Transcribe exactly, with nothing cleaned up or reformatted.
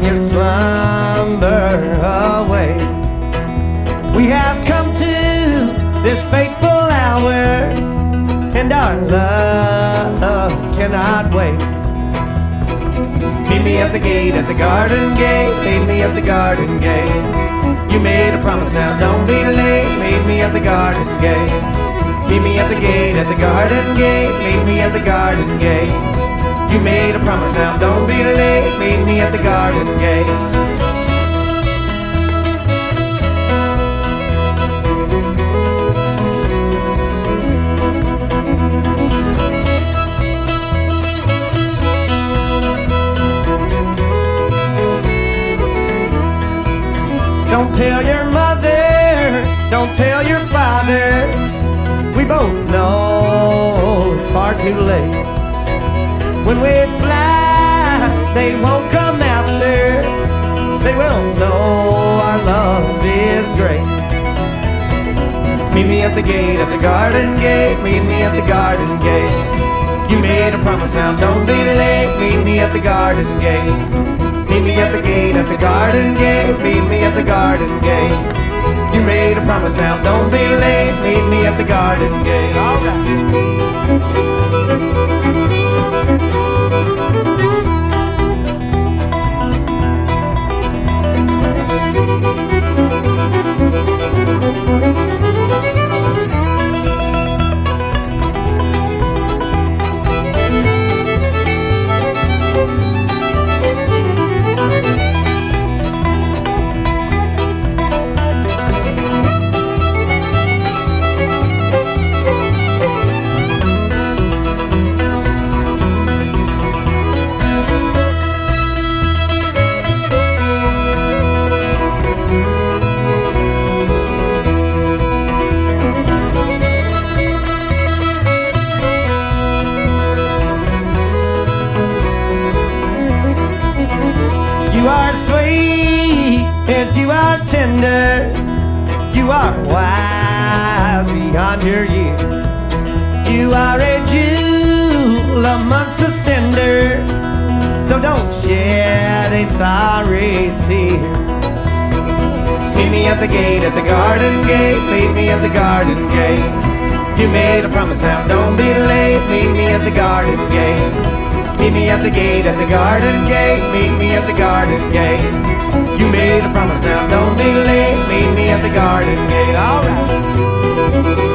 your slumber away. We have come to this fateful hour, and our love cannot wait. Meet me at the gate, at the garden gate. Meet me at the garden gate. You made a promise, now don't be late. Meet me at the garden gate. Meet me at the gate, at the garden gate. Meet me at the garden gate. You made a promise, now don't be late. Meet me at the garden gate. Don't tell your mother, don't tell your father. We both know it's far too late. When we fly, they won't come after. They will know our love is great. Meet me at the gate, at the garden gate. Meet me at the garden gate. You made a promise, now don't be late. Meet me at the garden gate. Meet me at the gate, at the garden gate. Meet me at the garden gate. You made a promise, now don't be late. Meet me at the garden gate. All right. You are sweet as you are tender. You are wise beyond your years. You are a jewel amongst the cinder, so don't shed a sorry tear. Meet me at the gate, at the garden gate. Meet me at the garden gate. You made a promise, now don't be late. Meet me at the garden gate. Meet me at the gate, at the garden gate. Meet me at the garden gate. You made a promise, now don't be late. Meet me at the garden gate. All right.